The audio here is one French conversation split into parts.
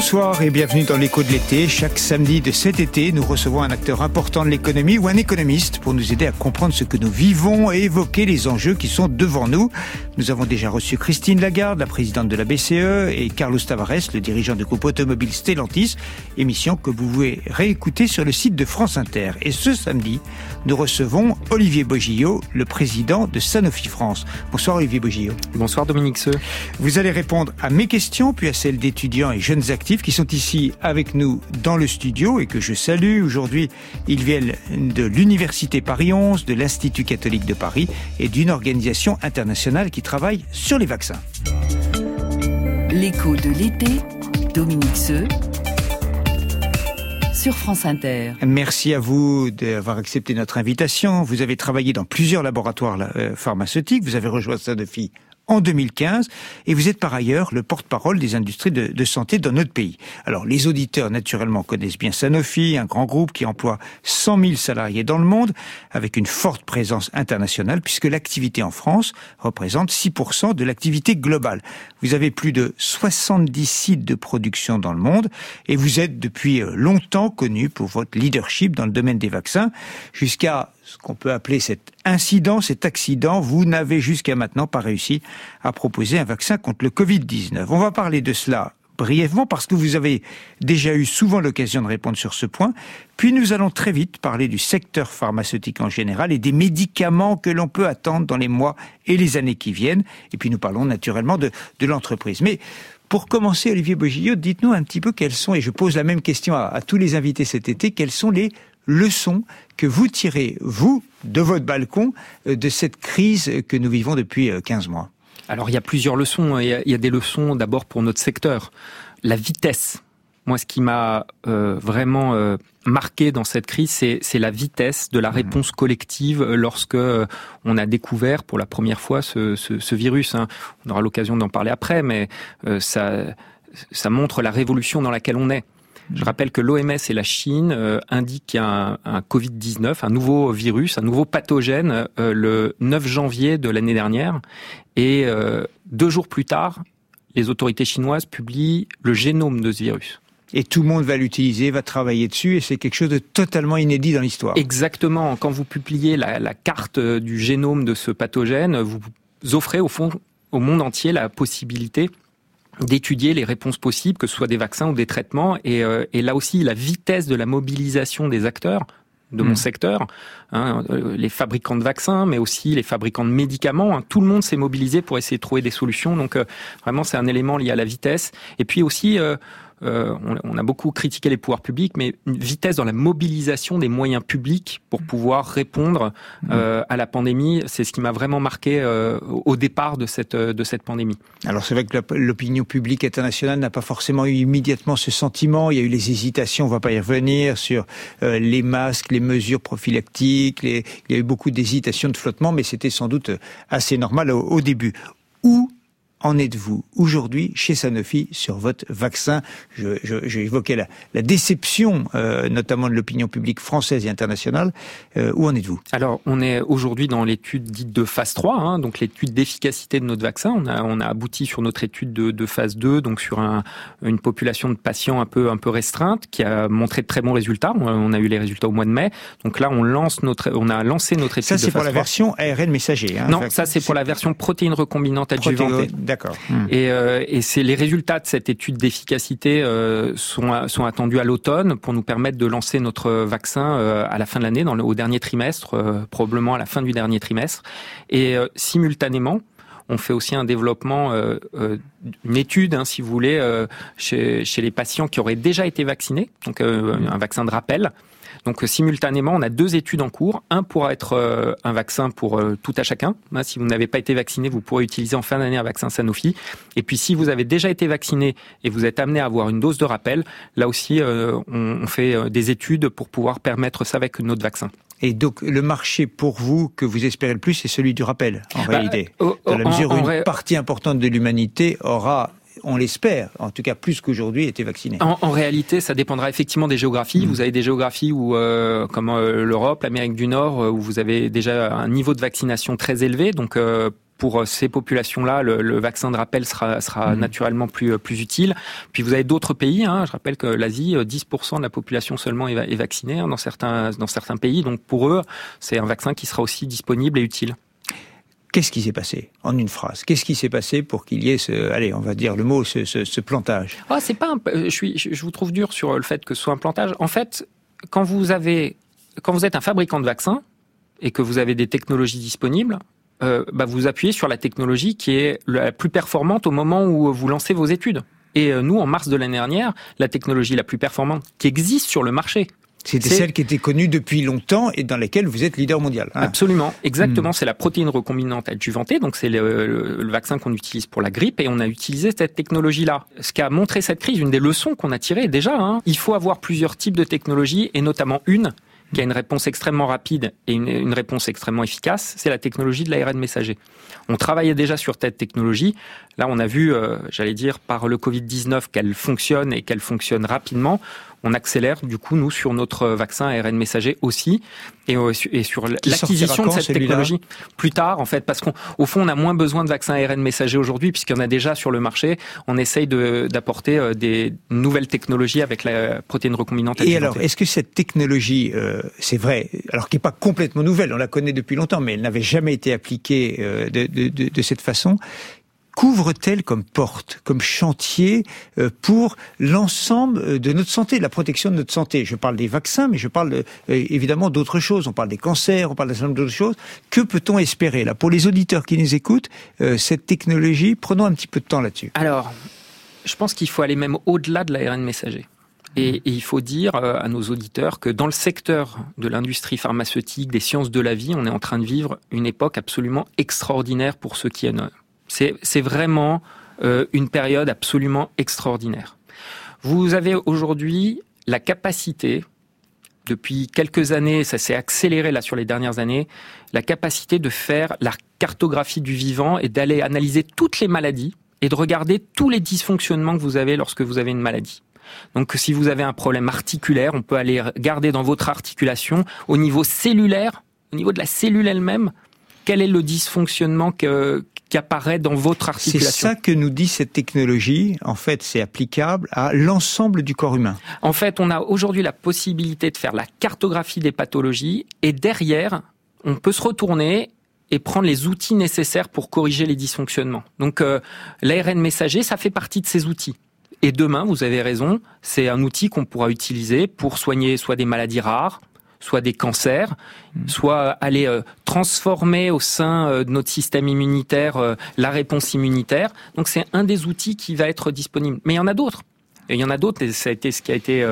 Bonsoir et bienvenue dans l'écho de l'été. Chaque samedi de cet été, nous recevons un acteur important de l'économie ou un économiste pour nous aider à comprendre ce que nous vivons et évoquer les enjeux qui sont devant nous. Nous avons déjà reçu Christine Lagarde, la présidente de la BCE, et Carlos Tavares, le dirigeant du groupe automobile Stellantis, émission que vous pouvez réécouter sur le site de France Inter. Et ce samedi, nous recevons Olivier Boggillot, le président de Sanofi France. Bonsoir Olivier Boggillot. Bonsoir Dominique Seux. Vous allez répondre à mes questions, puis à celles d'étudiants et jeunes actifs qui sont ici avec nous dans le studio et que je salue. Aujourd'hui, ils viennent de l'Université Paris 11, de l'Institut catholique de Paris et d'une organisation internationale qui travaille sur les vaccins. L'écho de l'été, Dominique Seux, sur France Inter. Merci à vous d'avoir accepté notre invitation. Vous avez travaillé dans plusieurs laboratoires pharmaceutiques. Vous avez rejoint Sanofi en 2015, et vous êtes par ailleurs le porte-parole des industries de santé dans notre pays. Alors, les auditeurs, naturellement, connaissent bien Sanofi, un grand groupe qui emploie 100 000 salariés dans le monde, avec une forte présence internationale, puisque l'activité en France représente 6% de l'activité globale. Vous avez plus de 70 sites de production dans le monde, et vous êtes depuis longtemps connu pour votre leadership dans le domaine des vaccins, jusqu'à ce qu'on peut appeler cet incident, cet accident. Vous n'avez jusqu'à maintenant pas réussi à proposer un vaccin contre le Covid-19. On va parler de cela brièvement parce que vous avez déjà eu souvent l'occasion de répondre sur ce point. Puis nous allons très vite parler du secteur pharmaceutique en général et des médicaments que l'on peut attendre dans les mois et les années qui viennent. Et puis nous parlons naturellement de l'entreprise. Mais pour commencer, Olivier Boggillot, dites-nous un petit peu quelles sont, et je pose la même question à tous les invités cet été, quelles sont les leçons que vous tirez, vous, de votre balcon, de cette crise que nous vivons depuis 15 mois? Alors, il y a plusieurs leçons. Il y a des leçons d'abord pour notre secteur. La vitesse. Moi, ce qui m'a vraiment marqué dans cette crise, c'est la vitesse de la réponse collective lorsque on a découvert pour la première fois ce virus. On aura l'occasion d'en parler après, mais ça montre la révolution dans laquelle on est. Je rappelle que l'OMS et la Chine indiquent un Covid-19, un nouveau virus, un nouveau pathogène, le 9 janvier de l'année dernière. Et 2 jours plus tard, les autorités chinoises publient le génome de ce virus. Et tout le monde va l'utiliser, va travailler dessus, et c'est quelque chose de totalement inédit dans l'histoire. Exactement. Quand vous publiez la carte du génome de ce pathogène, vous offrez au fond au monde entier la possibilité d'étudier les réponses possibles, que ce soit des vaccins ou des traitements, et là aussi la vitesse de la mobilisation des acteurs de mon secteur, les fabricants de vaccins, mais aussi les fabricants de médicaments, tout le monde s'est mobilisé pour essayer de trouver des solutions, donc vraiment c'est un élément lié à la vitesse, et puis aussi on a beaucoup critiqué les pouvoirs publics, mais une vitesse dans la mobilisation des moyens publics pour pouvoir répondre à la pandémie, c'est ce qui m'a vraiment marqué au départ de cette pandémie. Alors c'est vrai que l'opinion publique internationale n'a pas forcément eu immédiatement ce sentiment. Il y a eu les hésitations, on va pas y revenir, sur les masques, les mesures prophylactiques. Il y a eu beaucoup d'hésitations, de flottement, mais c'était sans doute assez normal au début. Où en êtes-vous aujourd'hui chez Sanofi sur votre vaccin? J'ai évoqué la déception, notamment de l'opinion publique française et internationale. Où en êtes-vous? Alors, on est aujourd'hui dans l'étude dite de phase 3, donc l'étude d'efficacité de notre vaccin. On a abouti sur notre étude de phase 2, donc sur une population de patients un peu restreinte, qui a montré de très bons résultats. On a eu les résultats au mois de mai. Donc là, on a lancé notre étude de phase 3. Ça, c'est pour la version ARN messager. Non, ça, c'est pour la version protéine recombinante adjuvantée. D'accord. Et c'est les résultats de cette étude d'efficacité sont attendus à l'automne pour nous permettre de lancer notre vaccin à la fin de l'année, au dernier trimestre, probablement à la fin du dernier trimestre. Et simultanément, on fait aussi un développement, une étude, si vous voulez, chez les patients qui auraient déjà été vaccinés, donc un vaccin de rappel. Donc simultanément, on a 2 études en cours. Un pourra être un vaccin pour tout à chacun. Si vous n'avez pas été vacciné, vous pourrez utiliser en fin d'année un vaccin Sanofi. Et puis si vous avez déjà été vacciné et vous êtes amené à avoir une dose de rappel, là aussi on fait des études pour pouvoir permettre ça avec notre vaccin. Et donc, le marché pour vous que vous espérez le plus, c'est celui du rappel, en réalité. Dans la mesure où une partie importante de l'humanité aura, on l'espère, en tout cas plus qu'aujourd'hui, été vaccinée. En réalité, ça dépendra effectivement des géographies. Vous avez des géographies où, comme l'Europe, l'Amérique du Nord, où vous avez déjà un niveau de vaccination très élevé. Donc, pour ces populations-là, le vaccin de rappel sera naturellement plus utile. Puis vous avez d'autres pays, je rappelle que l'Asie, 10% de la population seulement est vaccinée dans certains pays. Donc pour eux, c'est un vaccin qui sera aussi disponible et utile. Qu'est-ce qui s'est passé, en une phrase? Qu'est-ce qui s'est passé pour qu'il y ait on va dire le mot, ce plantage? C'est pas je vous trouve dur sur le fait que ce soit un plantage. En fait, quand vous êtes un fabricant de vaccins et que vous avez des technologies disponibles, vous appuyez sur la technologie qui est la plus performante au moment où vous lancez vos études. Et nous, en mars de l'année dernière, la technologie la plus performante qui existe sur le marché, c'était celle qui était connue depuis longtemps et dans laquelle vous êtes leader mondial. Absolument, exactement. C'est la protéine recombinante adjuvantée, donc c'est le vaccin qu'on utilise pour la grippe, et on a utilisé cette technologie-là. Ce qu'a montré cette crise, une des leçons qu'on a tirées déjà, il faut avoir plusieurs types de technologies, et notamment une qui a une réponse extrêmement rapide et une réponse extrêmement efficace, c'est la technologie de l'ARN messager. On travaillait déjà sur cette technologie. Là, on a vu, par le Covid-19 qu'elle fonctionne et qu'elle fonctionne rapidement. On accélère, du coup, nous, sur notre vaccin ARN messager aussi, et sur l'acquisition de cette technologie plus tard, en fait, parce qu'au fond, on a moins besoin de vaccins ARN messager aujourd'hui, puisqu'il y en a déjà sur le marché. On essaye d'apporter des nouvelles technologies avec la protéine recombinante adjuvantée. Et alors, est-ce que cette technologie, c'est vrai, alors qui n'est pas complètement nouvelle, on la connaît depuis longtemps, mais elle n'avait jamais été appliquée de cette façon, couvre-t-elle comme porte, comme chantier pour l'ensemble de notre santé, de la protection de notre santé? Je parle des vaccins, mais je parle évidemment d'autres choses. On parle des cancers, on parle d'un certain nombre d'autres choses. Que peut-on espérer là pour les auditeurs qui nous écoutent, cette technologie? Prenons un petit peu de temps là-dessus. Alors, je pense qu'il faut aller même au-delà de l'ARN messager. Et il faut dire à nos auditeurs que dans le secteur de l'industrie pharmaceutique, des sciences de la vie, on est en train de vivre une époque absolument extraordinaire pour ceux qui en... C'est vraiment une période absolument extraordinaire. Vous avez aujourd'hui la capacité, depuis quelques années, ça s'est accéléré là sur les dernières années, la capacité de faire la cartographie du vivant et d'aller analyser toutes les maladies et de regarder tous les dysfonctionnements que vous avez lorsque vous avez une maladie. Donc si vous avez un problème articulaire, on peut aller regarder dans votre articulation au niveau cellulaire, au niveau de la cellule elle-même, quel est le dysfonctionnement qui apparaît dans votre articulation. C'est ça que nous dit cette technologie. En fait, c'est applicable à l'ensemble du corps humain. En fait, on a aujourd'hui la possibilité de faire la cartographie des pathologies et derrière, on peut se retourner et prendre les outils nécessaires pour corriger les dysfonctionnements. Donc, l'ARN messager, ça fait partie de ces outils. Et demain, vous avez raison, c'est un outil qu'on pourra utiliser pour soigner soit des maladies rares, soit des cancers, soit aller transformer au sein de notre système immunitaire la réponse immunitaire. Donc c'est un des outils qui va être disponible. Mais il y en a d'autres. Et il y en a d'autres, et ça a été ce qui a été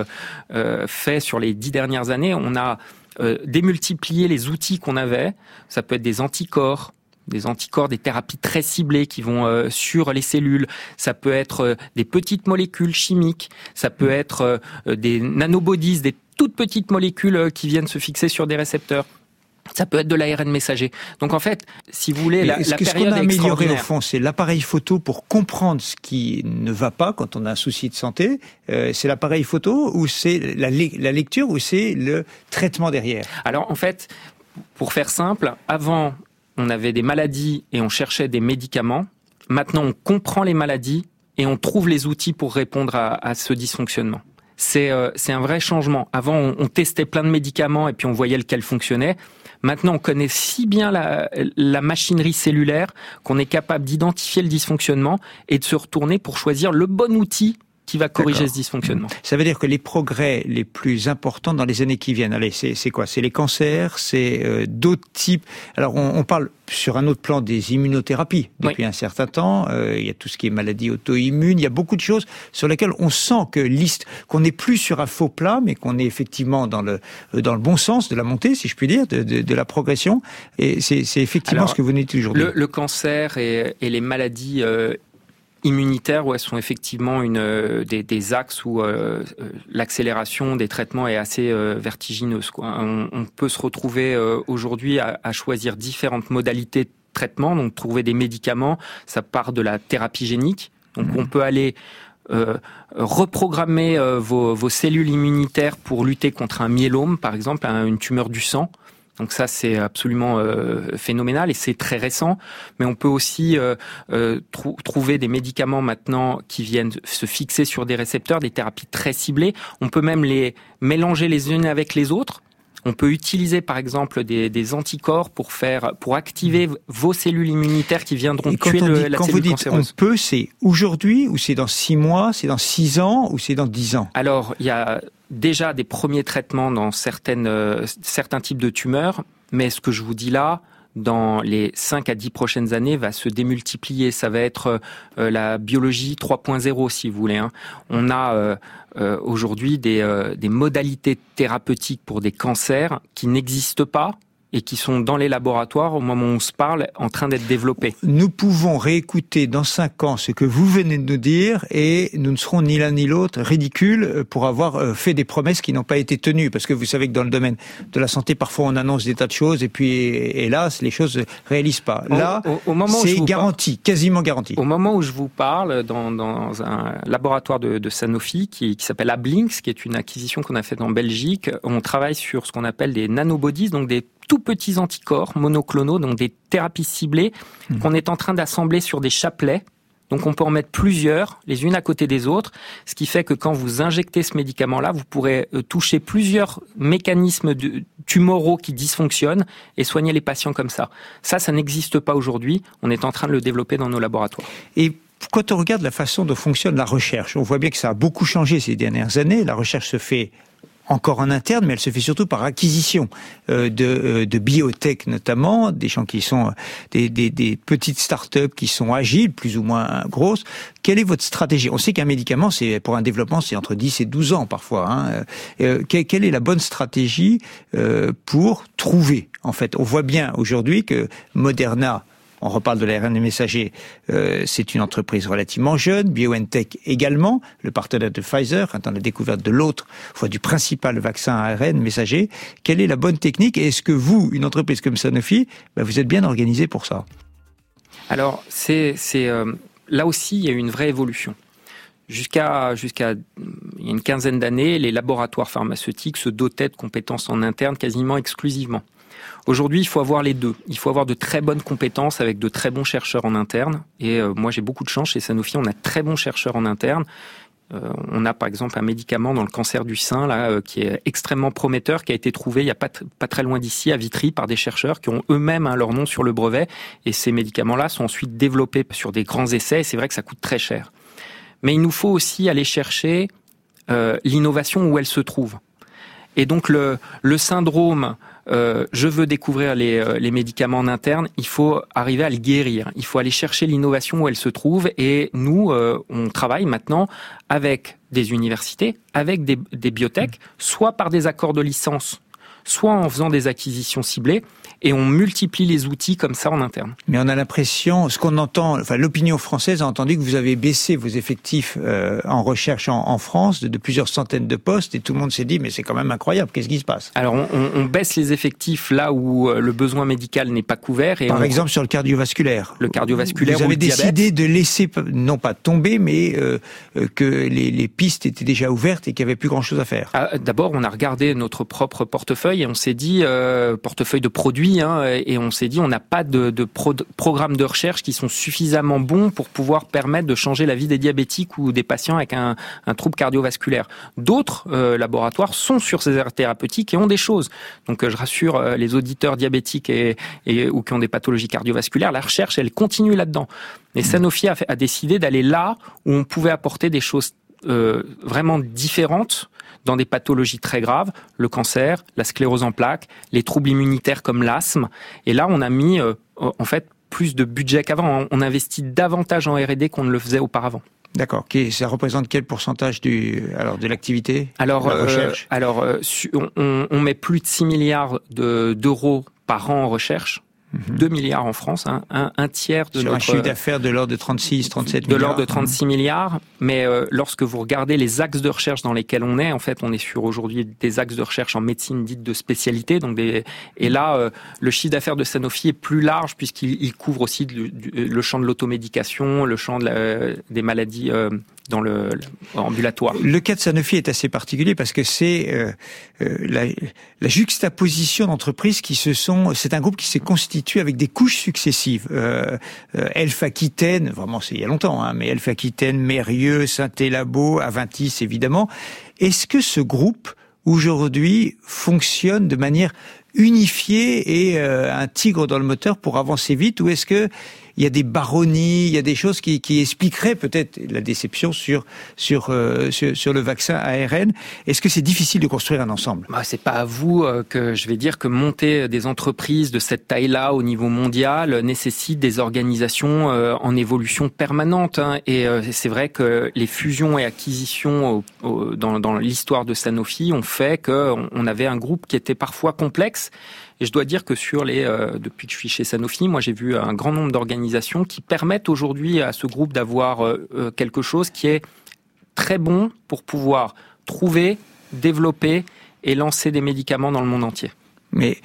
fait sur les 10 dernières années. On a démultiplié les outils qu'on avait. Ça peut être des anticorps, des thérapies très ciblées qui vont sur les cellules. Ça peut être des petites molécules chimiques. Ça peut être des nanobodies, des toutes petites molécules qui viennent se fixer sur des récepteurs. Ça peut être de l'ARN messager. Donc en fait, si vous voulez, la période ce qu'on a amélioré au extraordinaire. fond, c'est l'appareil photo pour comprendre ce qui ne va pas quand on a un souci de santé. C'est l'appareil photo ou c'est la lecture ou c'est le traitement derrière? Alors en fait, pour faire simple, avant on avait des maladies et on cherchait des médicaments. Maintenant on comprend les maladies et on trouve les outils pour répondre à ce dysfonctionnement. C'est un vrai changement. Avant, on testait plein de médicaments et puis on voyait lequel fonctionnait. Maintenant, on connaît si bien la machinerie cellulaire qu'on est capable d'identifier le dysfonctionnement et de se retourner pour choisir le bon outil qui va corriger ce dysfonctionnement. Ça veut dire que les progrès les plus importants dans les années qui viennent, allez, c'est quoi? C'est les cancers, c'est d'autres types. Alors, on parle sur un autre plan des immunothérapies depuis un certain temps. Il y a tout ce qui est maladie auto-immune. Il y a beaucoup de choses sur lesquelles on sent qu'on n'est plus sur un faux plat, mais qu'on est effectivement dans le bon sens de la montée, si je puis dire, de la progression. Et c'est effectivement ce que vous nous dites aujourd'hui. Le cancer et les maladies immunitaires, où elles sont effectivement des axes où l'accélération des traitements est assez vertigineuse, quoi. On peut se retrouver aujourd'hui à choisir différentes modalités de traitement, donc trouver des médicaments, ça part de la thérapie génique, donc on peut aller reprogrammer vos cellules immunitaires pour lutter contre un myélome, par exemple, une tumeur du sang. Donc ça, c'est absolument phénoménal et c'est très récent. Mais on peut aussi trouver des médicaments maintenant qui viennent se fixer sur des récepteurs, des thérapies très ciblées. On peut même les mélanger les unes avec les autres. On peut utiliser par exemple des anticorps pour activer vos cellules immunitaires qui viendront tuer la quand cellule vous dites cancéreuse. On peut, c'est aujourd'hui ou c'est dans 6 mois, c'est dans 6 ans ou c'est dans 10 ans? Alors, il y a déjà des premiers traitements dans certains types de tumeurs, mais ce que je vous dis là, dans les 5 à 10 prochaines années, va se démultiplier. Ça va être la biologie 3.0, si vous voulez. On a aujourd'hui des modalités thérapeutiques pour des cancers qui n'existent pas et qui sont dans les laboratoires au moment où on se parle en train d'être développés. Nous pouvons réécouter dans 5 ans ce que vous venez de nous dire et nous ne serons ni l'un ni l'autre ridicules pour avoir fait des promesses qui n'ont pas été tenues. Parce que vous savez que dans le domaine de la santé, parfois on annonce des tas de choses et puis hélas, les choses ne se réalisent pas. Là, c'est garanti, quasiment garanti. Au moment où je vous parle, dans un laboratoire de Sanofi qui s'appelle Ablinx, qui est une acquisition qu'on a faite en Belgique, on travaille sur ce qu'on appelle des nanobodies, donc des tout petits anticorps monoclonaux, donc des thérapies ciblées qu'on est en train d'assembler sur des chapelets. Donc on peut en mettre plusieurs, les unes à côté des autres, ce qui fait que quand vous injectez ce médicament-là, vous pourrez toucher plusieurs mécanismes tumoraux qui dysfonctionnent et soigner les patients comme ça. Ça n'existe pas aujourd'hui, on est en train de le développer dans nos laboratoires. Et quand on regarde la façon dont fonctionne la recherche, on voit bien que ça a beaucoup changé ces dernières années. La recherche se fait encore en interne, mais elle se fait surtout par acquisition de biotech notamment, des gens qui sont des petites start-up qui sont agiles, plus ou moins grosses. Quelle est votre stratégie? On sait qu'un médicament, c'est pour un développement, c'est entre 10 et 12 ans parfois. Quelle est la bonne stratégie pour trouver? En fait, on voit bien aujourd'hui que Moderna, on reparle de l'ARN messager, c'est une entreprise relativement jeune, BioNTech également, le partenaire de Pfizer, dans la découverte de l'autre, du principal vaccin à ARN messager. Quelle est la bonne technique et est-ce que vous, une entreprise comme Sanofi, vous êtes bien organisé pour ça? Alors, là aussi, il y a eu une vraie évolution. Jusqu'à il y a une quinzaine d'années, les laboratoires pharmaceutiques se dotaient de compétences en interne quasiment exclusivement. Aujourd'hui, il faut avoir les deux. Il faut avoir de très bonnes compétences avec de très bons chercheurs en interne. Et moi, j'ai beaucoup de chance chez Sanofi. On a très bons chercheurs en interne. On a par exemple un médicament dans le cancer du sein là qui est extrêmement prometteur, qui a été trouvé il y a pas très loin d'ici à Vitry par des chercheurs qui ont eux-mêmes leur nom sur le brevet. Et ces médicaments-là sont ensuite développés sur des grands essais. Et c'est vrai que ça coûte très cher. Mais il nous faut aussi aller chercher l'innovation où elle se trouve. Et donc le syndrome je veux découvrir les médicaments en interne, il faut arriver à le guérir. Il faut aller chercher l'innovation où elle se trouve. Et nous, on travaille maintenant avec des universités, avec des biotech, soit par des accords de licence, soit en faisant des acquisitions ciblées. Et on multiplie les outils comme ça en interne. Mais on a l'impression, ce qu'on entend, l'opinion française a entendu que vous avez baissé vos effectifs en recherche en France de plusieurs centaines de postes et tout le monde s'est dit mais c'est quand même incroyable, qu'est-ce qui se passe? Alors on baisse les effectifs là où le besoin médical n'est pas couvert. Et par exemple sur le cardiovasculaire. Le cardiovasculaire vous avez ou le diabète. décidé de laisser, non pas tomber, mais que les pistes étaient déjà ouvertes et qu'il n'y avait plus grand-chose à faire. D'abord, on a regardé notre propre portefeuille et on s'est dit, portefeuille de produits, et on s'est dit on n'a pas de programmes de recherche qui sont suffisamment bons pour pouvoir permettre de changer la vie des diabétiques ou des patients avec un trouble cardiovasculaire. D'autres laboratoires sont sur ces aires thérapeutiques et ont des choses. Donc je rassure les auditeurs diabétiques ou qui ont des pathologies cardiovasculaires, la recherche elle continue là-dedans. Et Sanofi a décidé d'aller là où on pouvait apporter des choses vraiment différentes dans des pathologies très graves, le cancer, la sclérose en plaques, les troubles immunitaires comme l'asthme. Et là, on a mis en fait plus de budget qu'avant. On investit davantage en R&D qu'on ne le faisait auparavant. D'accord. Ça représente quel pourcentage de l'activité, de la recherche? On met plus de 6 milliards d'euros par an en recherche. 2 milliards en France, un tiers de sur un chiffre d'affaires de l'ordre de 36, 37 milliards. De l'ordre de 36 milliards, mais lorsque vous regardez les axes de recherche dans lesquels on est, en fait, on est sur aujourd'hui des axes de recherche en médecine dite de spécialité, et là, le chiffre d'affaires de Sanofi est plus large puisqu'il couvre aussi le champ de l'automédication, le champ des maladies dans le ambulatoire. Le cas de Sanofi est assez particulier parce que c'est la juxtaposition d'entreprises c'est un groupe qui s'est constitué avec des couches successives. Elf Aquitaine, vraiment c'est il y a longtemps, mais Elf Aquitaine, Mérieux, Synthé-Labo, Aventis évidemment. Est-ce que ce groupe aujourd'hui fonctionne de manière unifiée et un tigre dans le moteur pour avancer vite, ou est-ce que il y a des baronnies, il y a des choses qui expliqueraient peut-être la déception sur le vaccin ARN? Est-ce que c'est difficile de construire un ensemble? C'est pas à vous que je vais dire que monter des entreprises de cette taille-là au niveau mondial nécessite des organisations en évolution permanente. Et c'est vrai que les fusions et acquisitions dans l'histoire de Sanofi ont fait qu'on avait un groupe qui était parfois complexe. Et je dois dire que depuis que je suis chez Sanofi, moi j'ai vu un grand nombre d'organisations qui permettent aujourd'hui à ce groupe d'avoir quelque chose qui est très bon pour pouvoir trouver, développer et lancer des médicaments dans le monde entier. Mais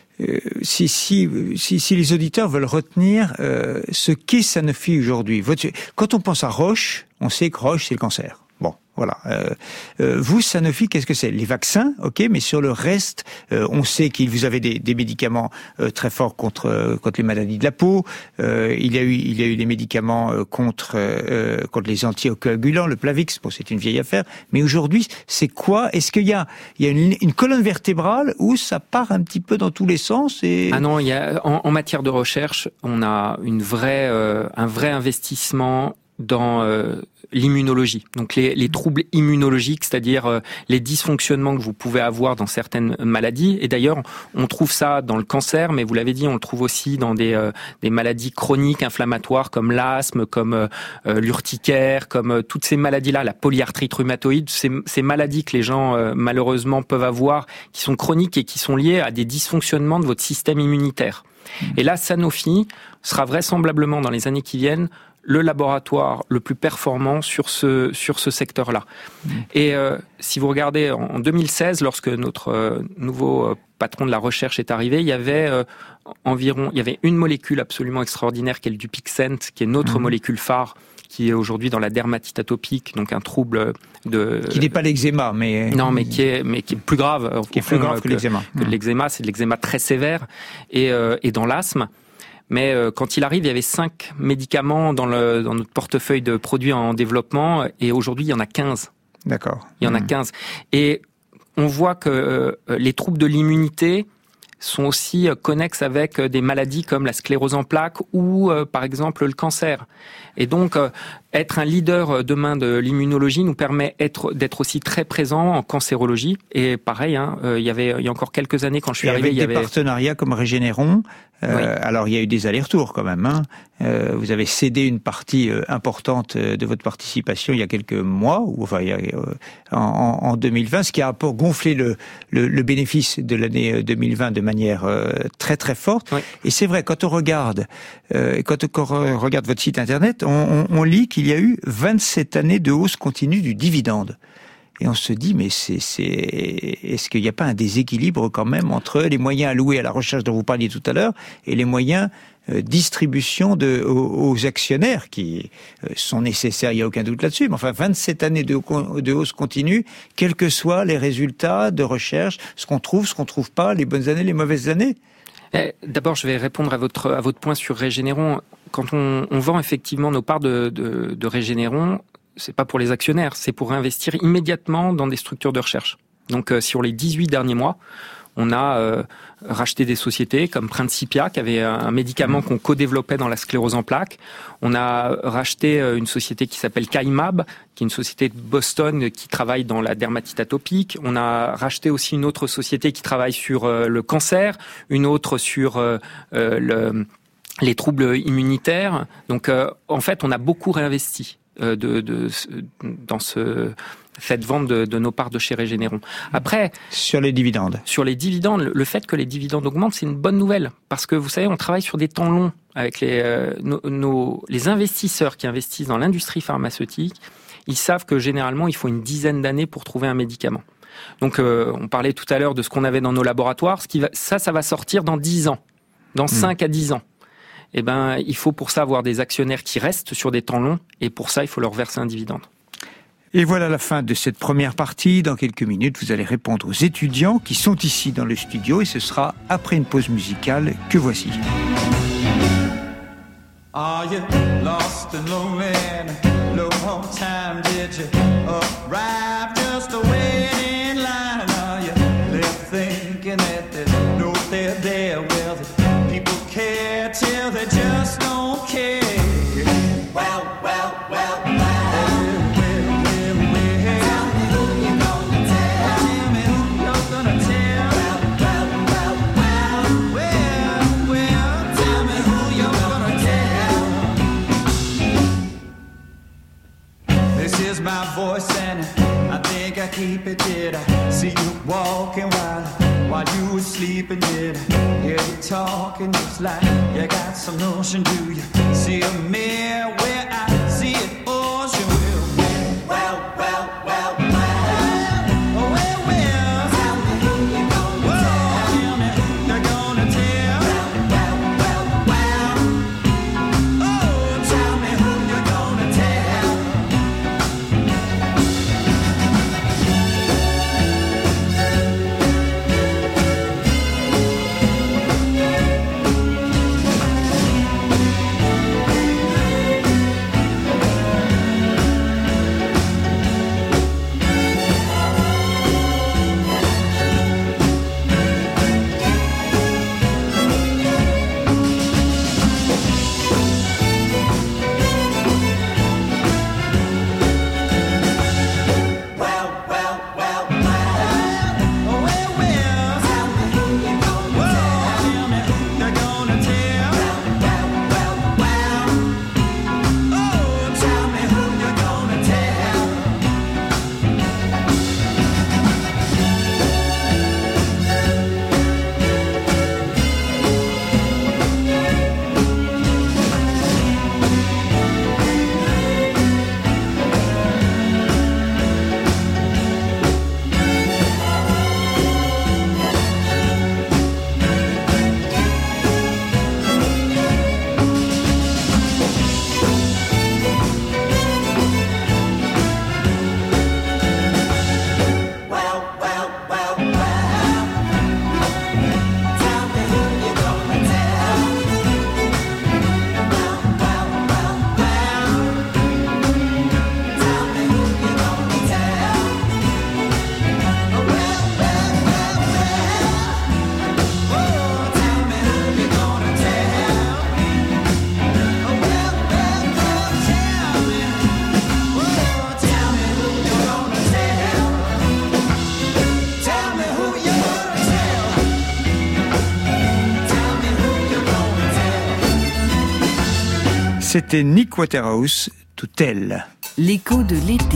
si les auditeurs veulent retenir ce qu'est Sanofi aujourd'hui, quand on pense à Roche, on sait que Roche c'est le cancer. Bon, voilà. Vous, Sanofi, qu'est-ce que c'est? Les vaccins, ok, mais sur le reste, on sait qu'il vous avez des médicaments très forts contre les maladies de la peau. Il y a eu des médicaments contre les anticoagulants, le Plavix. Bon, c'est une vieille affaire. Mais aujourd'hui, c'est quoi? Est-ce qu'il y a une colonne vertébrale où ça part un petit peu dans tous les sens Ah non, il y a en matière de recherche, on a un vrai investissement dans l'immunologie. Donc les troubles immunologiques, c'est-à-dire les dysfonctionnements que vous pouvez avoir dans certaines maladies. Et d'ailleurs, on trouve ça dans le cancer, mais vous l'avez dit, on le trouve aussi dans des maladies chroniques inflammatoires comme l'asthme, comme l'urticaire, comme toutes ces maladies-là, la polyarthrite rhumatoïde, ces maladies que les gens malheureusement peuvent avoir, qui sont chroniques et qui sont liées à des dysfonctionnements de votre système immunitaire. Et là, Sanofi sera vraisemblablement dans les années qui viennent le laboratoire le plus performant sur ce secteur-là. Et si vous regardez en 2016, lorsque notre nouveau patron de la recherche est arrivé, il y avait une molécule absolument extraordinaire qui est le Dupixent, qui est notre molécule phare, qui est aujourd'hui dans la dermatite atopique, donc un trouble qui n'est pas l'eczéma, mais qui est plus grave, qui est plus grave que l'eczéma. Que l'eczéma, c'est de l'eczéma très sévère, et dans l'asthme. Mais quand il arrive, il y avait 5 médicaments dans notre portefeuille de produits en développement, et aujourd'hui, il y en a 15. D'accord. Il y en a 15. Et on voit que les troubles de l'immunité sont aussi connexes avec des maladies comme la sclérose en plaques ou, par exemple, le cancer. Et donc, être un leader demain de l'immunologie nous permet d'être aussi très présent en cancérologie. Et pareil, il y a encore quelques années, quand je suis arrivé, il y avait des partenariats comme Régénéron. Oui. Alors, il y a eu des allers-retours quand même. Vous avez cédé une partie importante de votre participation il y a quelques mois, en 2020, ce qui a gonflé le bénéfice de l'année 2020 de manière très très forte. Oui. Et c'est vrai, quand on regarde votre site internet, on lit qu'il y a eu 27 années de hausse continue du dividende. Et on se dit, mais est-ce qu'il n'y a pas un déséquilibre quand même entre les moyens alloués à la recherche dont vous parliez tout à l'heure et les moyens distribution aux actionnaires qui sont nécessaires, il n'y a aucun doute là-dessus. Mais enfin, 27 années de hausse continue, quels que soient les résultats de recherche, ce qu'on trouve pas, les bonnes années, les mauvaises années. D'abord, je vais répondre à votre point sur Régénéron. Quand on vend effectivement nos parts de Régénéron, c'est pas pour les actionnaires, c'est pour investir immédiatement dans des structures de recherche. Donc, sur les 18 derniers mois, on a racheté des sociétés comme Principia, qui avait un médicament qu'on co-développait dans la sclérose en plaques. On a racheté une société qui s'appelle Kymab, qui est une société de Boston qui travaille dans la dermatite atopique. On a racheté aussi une autre société qui travaille sur le cancer, une autre sur les troubles immunitaires. Donc, en fait, on a beaucoup réinvesti dans cette vente de nos parts de chez Régénéron. Après, sur les dividendes, le fait que les dividendes augmentent, c'est une bonne nouvelle, parce que vous savez, on travaille sur des temps longs avec les investisseurs qui investissent dans l'industrie pharmaceutique. Ils savent que généralement, il faut une dizaine d'années pour trouver un médicament. Donc, on parlait tout à l'heure de ce qu'on avait dans nos laboratoires. Ça va sortir dans 10 ans, dans 5 à 10 ans. Il faut pour ça avoir des actionnaires qui restent sur des temps longs, et pour ça, il faut leur verser un dividende. Et voilà la fin de cette première partie. Dans quelques minutes, vous allez répondre aux étudiants qui sont ici dans le studio et ce sera après une pause musicale que voici. Are you lost and lonely and no more time? Did you arrive just waiting in line? Are you left thinking that there's no there there? Well, the people care till they just don't care. Well, well, well, well. My voice and I think I keep it. Did I see you walking while you were sleeping? Did I hear you talking just like you got some notion? Do you see a mirror where I see an ocean? Well, well, well, well, well, well, well. Tell me who you're gonna tell. Tell me who you're gonna tell. Well, well, well, well. Oh, tell me who you're gonna tell. C'était Nick Waterhouse, To Tell. L'écho de l'été.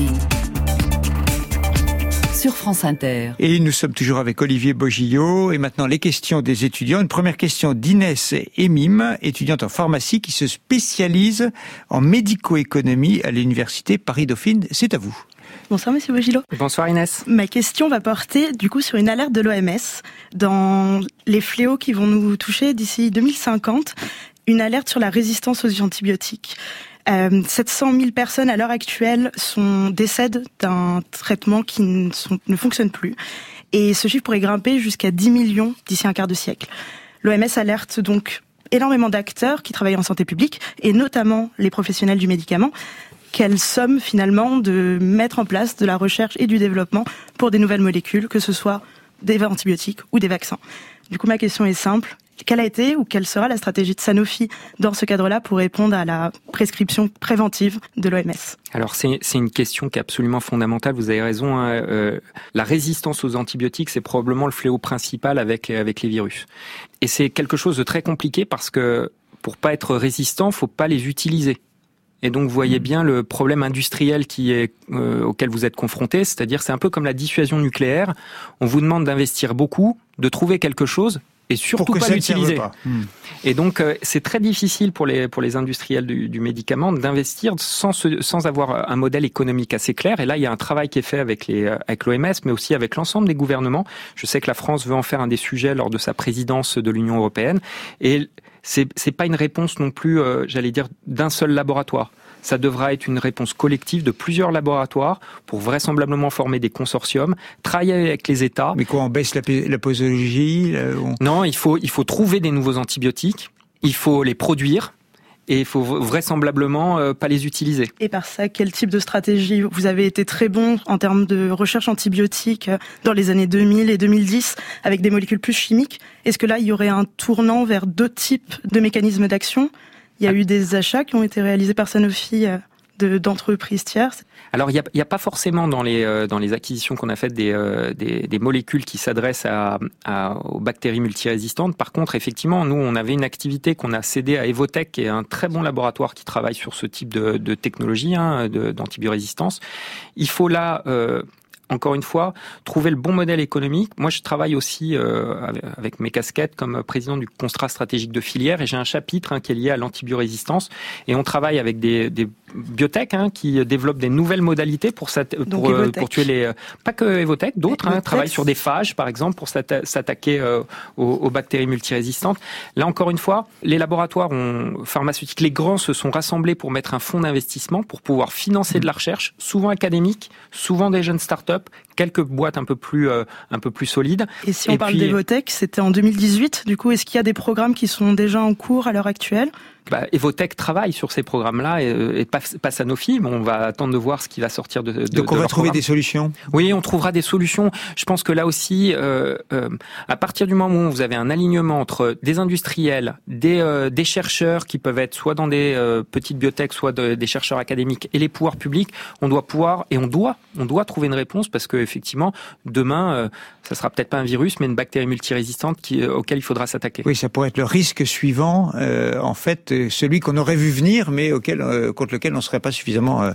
Sur France Inter. Et nous sommes toujours avec Olivier Bogillot. Et maintenant, les questions des étudiants. Une première question d'Inès Emim, étudiante en pharmacie qui se spécialise en médico-économie à l'université Paris-Dauphine. C'est à vous. Bonsoir Monsieur Bogillot. Bonsoir Inès. Ma question va porter du coup sur une alerte de l'OMS dans les fléaux qui vont nous toucher d'ici 2050. Une alerte sur la résistance aux antibiotiques. 700 000 personnes à l'heure actuelle décèdent d'un traitement qui ne fonctionne plus. Et ce chiffre pourrait grimper jusqu'à 10 millions d'ici un quart de siècle. L'OMS alerte donc énormément d'acteurs qui travaillent en santé publique, et notamment les professionnels du médicament, qu'elle somme finalement de mettre en place de la recherche et du développement pour des nouvelles molécules, que ce soit des antibiotiques ou des vaccins. Du coup, ma question est simple. Quelle a été ou quelle sera la stratégie de Sanofi dans ce cadre-là pour répondre à la prescription préventive de l'OMS ? Alors c'est une question qui est absolument fondamentale, vous avez raison. La résistance aux antibiotiques, c'est probablement le fléau principal avec les virus. Et c'est quelque chose de très compliqué parce que pour pas être résistant, faut pas les utiliser. Et donc vous voyez bien le problème industriel auquel vous êtes confronté, c'est-à-dire c'est un peu comme la dissuasion nucléaire. On vous demande d'investir beaucoup, de trouver quelque chose et surtout pas l'utiliser. Et donc c'est très difficile pour les industriels du médicament d'investir sans avoir un modèle économique assez clair. Et là il y a un travail qui est fait avec l'OMS, mais aussi avec l'ensemble des gouvernements. Je sais que la France veut en faire un des sujets lors de sa présidence de l'Union européenne. Et c'est pas une réponse non plus, j'allais dire, d'un seul laboratoire. ça devra être une réponse collective de plusieurs laboratoires pour vraisemblablement former des consortiums, travailler avec les États. Mais quoi, on baisse la posologie Non, il faut trouver des nouveaux antibiotiques, il faut les produire, et il faut vraisemblablement pas les utiliser. Et par ça, quel type de stratégie? Vous avez été très bon en termes de recherche antibiotique dans les années 2000 et 2010 avec des molécules plus chimiques. Est-ce que là, il y aurait un tournant vers d'autres types de mécanismes d'action? Il y a eu des achats qui ont été réalisés par Sanofi d'entreprises tierces. Alors, il y a pas forcément dans les acquisitions qu'on a faites des molécules qui s'adressent aux bactéries multirésistantes. Par contre, effectivement, nous, on avait une activité qu'on a cédée à Evotec, qui est un très bon laboratoire qui travaille sur ce type de technologie, d'antibiorésistance. Il faut là, encore une fois, trouver le bon modèle économique. Moi, je travaille aussi avec mes casquettes comme président du construit stratégique de filière, et j'ai un chapitre qui est lié à l'antibiorésistance. Et on travaille avec des biotech qui développent des nouvelles modalités pour tuer les... Pas que Evotec, d'autres travaillent sur des phages, par exemple, pour s'attaquer aux bactéries multirésistantes. Là, encore une fois, les laboratoires pharmaceutiques, les grands, se sont rassemblés pour mettre un fonds d'investissement pour pouvoir financer de la recherche, souvent académique, souvent des jeunes startups, quelques boîtes un peu plus solides. Et si on parle d'Evotec, c'était en 2018. Du coup, est-ce qu'il y a des programmes qui sont déjà en cours à l'heure actuelle? Evotec travaille sur ces programmes-là et pas Sanofi, mais on va attendre de voir ce qui va sortir de Donc on va trouver des solutions? Oui, on trouvera des solutions. Je pense que là aussi, à partir du moment où vous avez un alignement entre des industriels, des chercheurs qui peuvent être soit dans des petites biotech, soit des chercheurs académiques et les pouvoirs publics, on doit trouver une réponse, parce que effectivement, demain, ça sera peut-être pas un virus, mais une bactérie multirésistante auquel il faudra s'attaquer. Oui, ça pourrait être le risque suivant, en fait, celui qu'on aurait vu venir, mais contre lequel on ne serait pas suffisamment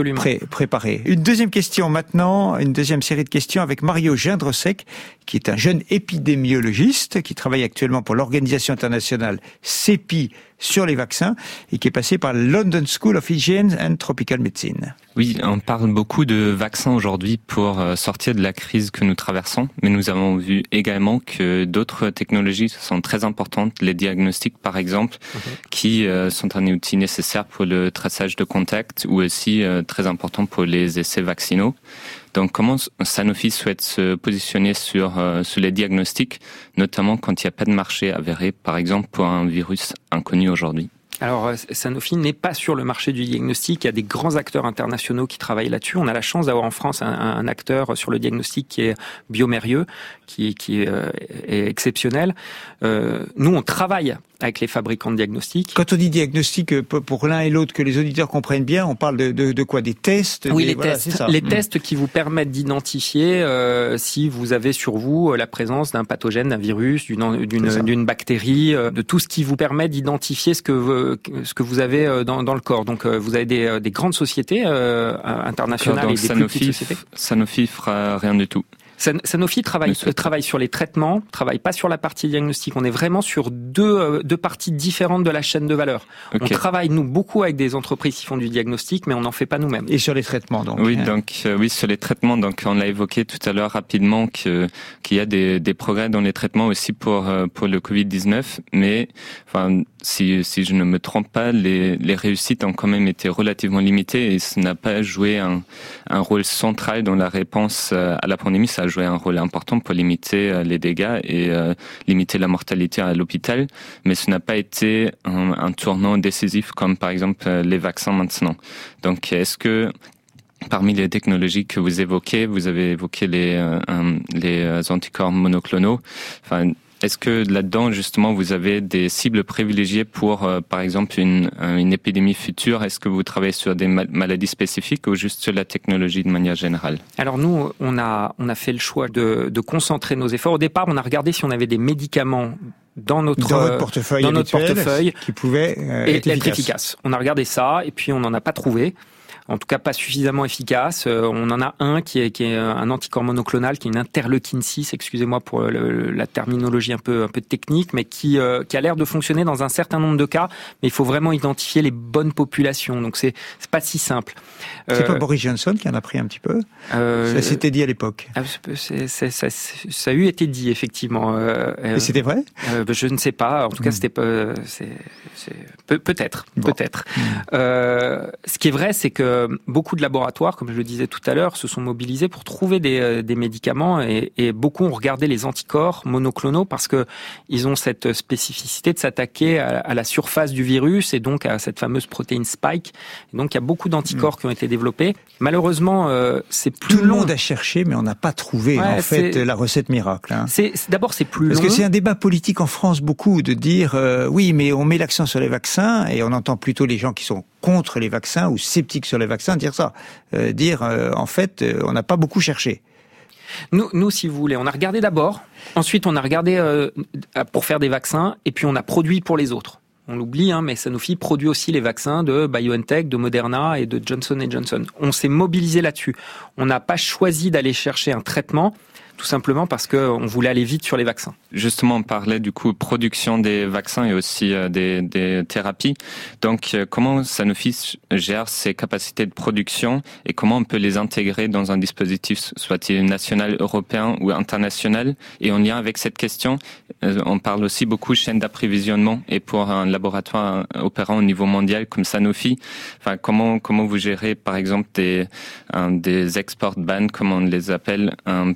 préparé. Une deuxième question maintenant, une deuxième série de questions avec Mario Gindresec, qui est un jeune épidémiologiste qui travaille actuellement pour l'organisation internationale CEPI sur les vaccins et qui est passé par London School of Hygiene and Tropical Medicine. Oui, on parle beaucoup de vaccins aujourd'hui pour sortir de la crise que nous traversons, mais nous avons vu également que d'autres technologies sont très importantes, les diagnostics par exemple, qui sont un outil nécessaire pour le traçage de contact ou aussi très important pour les essais vaccinaux. Donc, comment Sanofi souhaite se positionner sur les diagnostics, notamment quand il n'y a pas de marché avéré, par exemple pour un virus inconnu aujourd'hui? Alors, Sanofi n'est pas sur le marché du diagnostic. Il y a des grands acteurs internationaux qui travaillent là-dessus. On a la chance d'avoir en France un acteur sur le diagnostic qui est Biomérieux, qui est exceptionnel. Nous, on travaille avec les fabricants de diagnostics. Quand on dit diagnostic, pour l'un et l'autre, que les auditeurs comprennent bien, on parle de quoi? Des tests? Oui, tests. C'est ça. Les tests qui vous permettent d'identifier si vous avez sur vous la présence d'un pathogène, d'un virus, d'une bactérie, de tout ce qui vous permet d'identifier ce que vous avez dans le corps. Donc, vous avez des grandes sociétés internationales et des plus petites sociétés. Sanofi fera rien du tout. Sanofi travaille sur les traitements, travaille pas sur la partie diagnostic. On est vraiment sur deux parties différentes de la chaîne de valeur. Okay. On travaille, nous, beaucoup avec des entreprises qui font du diagnostic, mais on n'en fait pas nous-mêmes. Et sur les traitements, donc. Oui, oui, sur les traitements, donc, on l'a évoqué tout à l'heure rapidement qu'il y a des progrès dans les traitements aussi pour le Covid-19, mais, enfin, si je ne me trompe pas, les réussites ont quand même été relativement limitées et ça n'a pas joué un rôle central dans la réponse à la pandémie. Ça a joué un rôle important pour limiter les dégâts et limiter la mortalité à l'hôpital, mais ce n'a pas été un tournant décisif comme par exemple les vaccins maintenant. Donc, est-ce que parmi les technologies que vous évoquez, vous avez évoqué les anticorps monoclonaux, enfin, est-ce que là-dedans, justement, vous avez des cibles privilégiées pour, par exemple, une épidémie future? Est-ce que vous travaillez sur des maladies spécifiques ou juste sur la technologie de manière générale? Alors nous, on a fait le choix de concentrer nos efforts. Au départ, on a regardé si on avait des médicaments dans notre portefeuille qui pouvaient être efficaces. On a regardé ça et puis on n'en a pas trouvé. en tout cas pas suffisamment efficace. On en a un qui est un anticorps monoclonal, qui est une interleukine 6, excusez-moi pour la terminologie un peu technique, mais qui a l'air de fonctionner dans un certain nombre de cas, mais il faut vraiment identifier les bonnes populations, donc c'est pas si simple. C'est pas Boris Johnson qui en a pris un petit peu? Ça s'était dit à l'époque. Ça a eu été dit, effectivement. Et c'était vrai? Je ne sais pas, en tout cas c'était pas... Peut-être. Ce qui est vrai, c'est que beaucoup de laboratoires, comme je le disais tout à l'heure, se sont mobilisés pour trouver des médicaments et beaucoup ont regardé les anticorps monoclonaux parce que ils ont cette spécificité de s'attaquer à la surface du virus et donc à cette fameuse protéine spike. Et donc il y a beaucoup d'anticorps qui ont été développés. Malheureusement, c'est plus long. Tout le monde a cherché, mais on n'a pas trouvé la recette miracle. Hein. D'abord, c'est plus long. Parce que c'est un débat politique en France beaucoup de dire oui, mais on met l'accent sur les vaccins et on entend plutôt les gens qui sont contre les vaccins ou sceptiques sur les vaccins dire ça. En fait, on n'a pas beaucoup cherché. Nous, si vous voulez, on a regardé d'abord, ensuite on a regardé pour faire des vaccins, et puis on a produit pour les autres. On l'oublie, mais Sanofi produit aussi les vaccins de BioNTech, de Moderna et de Johnson & Johnson. On s'est mobilisé là-dessus. On n'a pas choisi d'aller chercher un traitement, tout simplement parce qu'on voulait aller vite sur les vaccins. Justement, on parlait du coup production des vaccins et aussi des thérapies. Donc, comment Sanofi gère ses capacités de production et comment on peut les intégrer dans un dispositif, soit-il national, européen ou international? Et en lien avec cette question, on parle aussi beaucoup chaîne d'approvisionnement et pour un laboratoire opérant au niveau mondial comme Sanofi, enfin, comment vous gérez par exemple des export bans, comme on les appelle,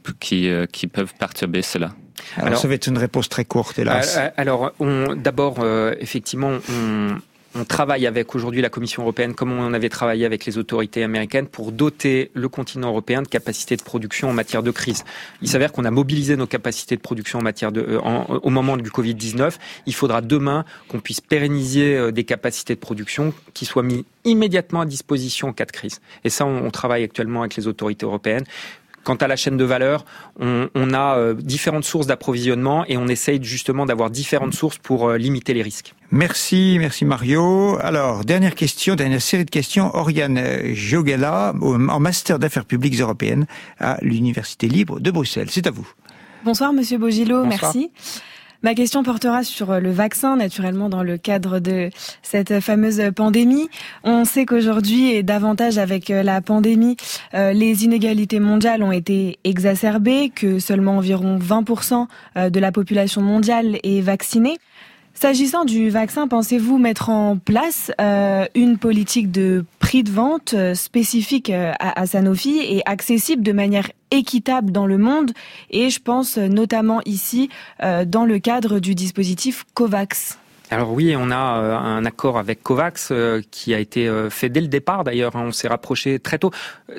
qui peuvent perturber cela? Alors, ça va être une réponse très courte, hélas. Alors, d'abord, effectivement, on travaille avec aujourd'hui la Commission européenne, comme on avait travaillé avec les autorités américaines, pour doter le continent européen de capacités de production en matière de crise. Il s'avère qu'on a mobilisé nos capacités de production en matière au moment du Covid-19. Il faudra demain qu'on puisse pérenniser des capacités de production qui soient mises immédiatement à disposition en cas de crise. Et ça, on travaille actuellement avec les autorités européennes. Quant à la chaîne de valeur, on a différentes sources d'approvisionnement et on essaye justement d'avoir différentes sources pour limiter les risques. Merci Mario. Alors, dernière série de questions. Oriane Jogela, en master d'affaires publiques européennes à l'Université libre de Bruxelles. C'est à vous. Bonsoir Monsieur Bogilo, Bonsoir. Merci. Ma question portera sur le vaccin, naturellement dans le cadre de cette fameuse pandémie. On sait qu'aujourd'hui, et davantage avec la pandémie, les inégalités mondiales ont été exacerbées, que seulement environ 20% de la population mondiale est vaccinée. S'agissant du vaccin, pensez-vous mettre en place une politique de prix de vente spécifique à Sanofi et accessible de manière équitable dans le monde? Et je pense notamment ici dans le cadre du dispositif COVAX. Alors oui, on a un accord avec COVAX qui a été fait dès le départ d'ailleurs. On s'est rapproché très tôt.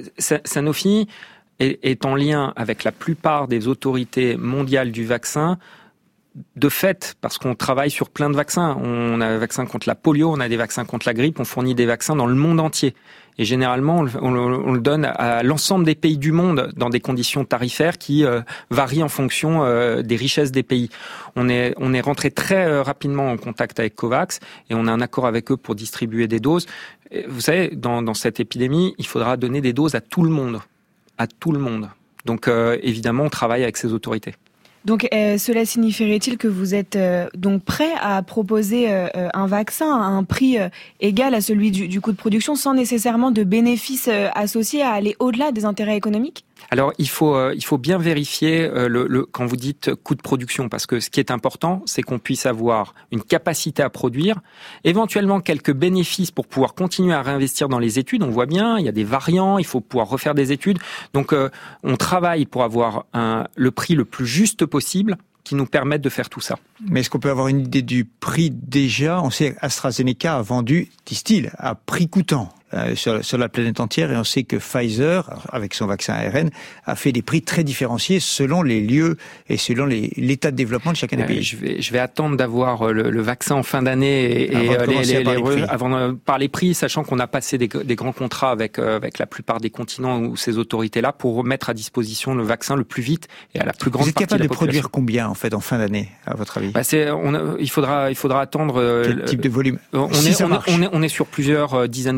Sanofi est en lien avec la plupart des autorités mondiales du vaccin. De fait, parce qu'on travaille sur plein de vaccins. On a des vaccins contre la polio, on a des vaccins contre la grippe, on fournit des vaccins dans le monde entier. Et généralement, on le donne à l'ensemble des pays du monde dans des conditions tarifaires qui varient en fonction des richesses des pays. On est rentré très rapidement en contact avec COVAX et on a un accord avec eux pour distribuer des doses. Et vous savez, dans cette épidémie, il faudra donner des doses à tout le monde. À tout le monde. Donc évidemment, on travaille avec ces autorités. Donc, cela signifierait-il que vous êtes donc prêt à proposer un vaccin à un prix égal à celui du coût de production, sans nécessairement de bénéfices associés, à aller au-delà des intérêts économiques ? Alors, il faut bien vérifier quand vous dites coût de production, parce que ce qui est important, c'est qu'on puisse avoir une capacité à produire, éventuellement quelques bénéfices pour pouvoir continuer à réinvestir dans les études. On voit bien, il y a des variants, il faut pouvoir refaire des études. Donc, on travaille pour avoir le prix le plus juste possible qui nous permette de faire tout ça. Mais est-ce qu'on peut avoir une idée du prix déjà? On sait qu'AstraZeneca a vendu, disent-ils, à prix coûtant sur la planète entière, et on sait que Pfizer, avec son vaccin ARN, a fait des prix très différenciés selon les lieux et selon l'état de développement de chacun des pays. Je vais attendre d'avoir le vaccin en fin d'année avant de parler prix, sachant qu'on a passé des grands contrats avec la plupart des continents ou ces autorités-là pour mettre à disposition le vaccin le plus vite et à la plus grande partie de la population. Vous êtes capable de produire combien en fait en fin d'année, à votre avis? Il faudra attendre. Quel type de volume? On est sur plusieurs dizaines de millions de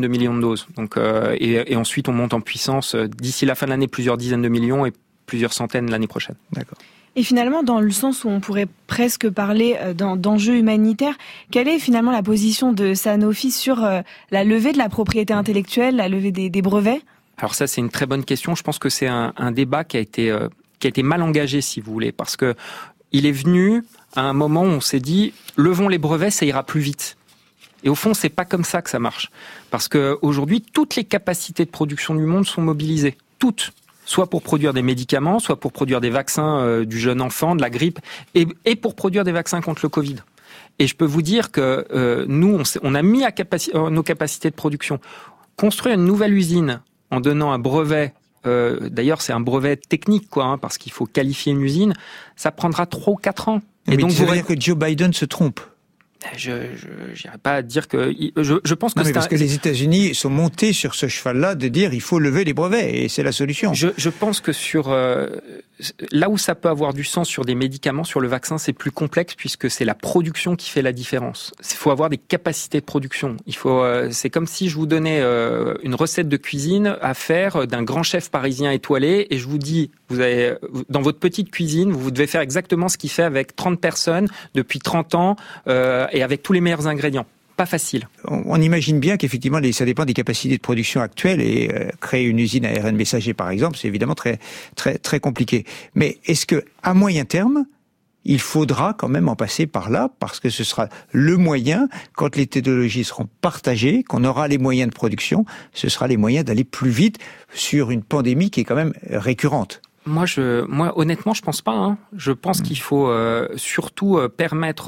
doses. Donc, et ensuite, on monte en puissance d'ici la fin de l'année, plusieurs dizaines de millions et plusieurs centaines l'année prochaine. D'accord. Et finalement, dans le sens où on pourrait presque parler d'enjeux humanitaires, quelle est finalement la position de Sanofi sur la levée de la propriété intellectuelle, la levée des brevets ? Alors ça, c'est une très bonne question. Je pense que c'est un débat qui a été mal engagé, si vous voulez, parce que il est venu à un moment où on s'est dit levons les brevets, ça ira plus vite. Et au fond, c'est pas comme ça que ça marche, parce que aujourd'hui, toutes les capacités de production du monde sont mobilisées, toutes. Soit pour produire des médicaments, soit pour produire des vaccins du jeune enfant, de la grippe, et pour produire des vaccins contre le Covid. Et je peux vous dire que nous, on a mis à nos capacités de production. Construire une nouvelle usine en donnant un brevet, d'ailleurs c'est un brevet technique, parce qu'il faut qualifier une usine, ça prendra 3 ou 4 ans. Mais donc vous voulez dire que Joe Biden se trompe ? Je n'irai pas dire que... Je pense que non, mais parce que les États-Unis sont montés sur ce cheval-là de dire il faut lever les brevets et c'est la solution. Je pense que sur là où ça peut avoir du sens sur des médicaments, sur le vaccin, c'est plus complexe puisque c'est la production qui fait la différence. Il faut avoir des capacités de production. C'est comme si je vous donnais une recette de cuisine à faire d'un grand chef parisien étoilé et je vous dis, dans votre petite cuisine, vous devez faire exactement ce qu'il fait avec 30 personnes depuis 30 ans et avec tous les meilleurs ingrédients. Pas facile. On imagine bien qu'effectivement, ça dépend des capacités de production actuelles et créer une usine à ARN messager, par exemple, c'est évidemment très, très, très compliqué. Mais est-ce que, à moyen terme, il faudra quand même en passer par là, parce que ce sera le moyen, quand les technologies seront partagées, qu'on aura les moyens de production, ce sera les moyens d'aller plus vite sur une pandémie qui est quand même récurrente. Moi, honnêtement, je pense pas. Je pense qu'il faut surtout permettre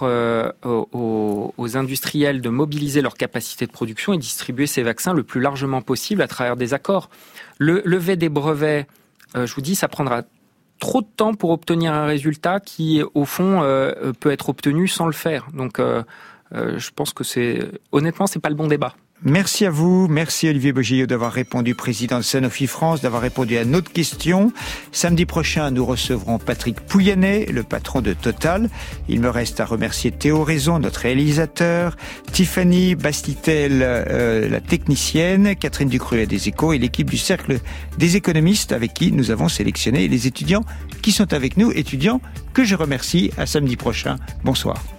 aux industriels de mobiliser leur capacité de production et distribuer ces vaccins le plus largement possible à travers des accords. Lever des brevets, je vous dis, ça prendra trop de temps pour obtenir un résultat qui, au fond, peut être obtenu sans le faire. Donc, je pense que honnêtement, c'est pas le bon débat. Merci à vous, merci Olivier Bogelliot d'avoir répondu, président de Sanofi France, d'avoir répondu à notre question. Samedi prochain, nous recevrons Patrick Pouyanné, le patron de Total. Il me reste à remercier Théo Raison, notre réalisateur, Tiffany Bastitel, la technicienne, Catherine Ducruet des Échos et l'équipe du Cercle des économistes avec qui nous avons sélectionné les étudiants qui sont avec nous, étudiants que je remercie. À samedi prochain. Bonsoir.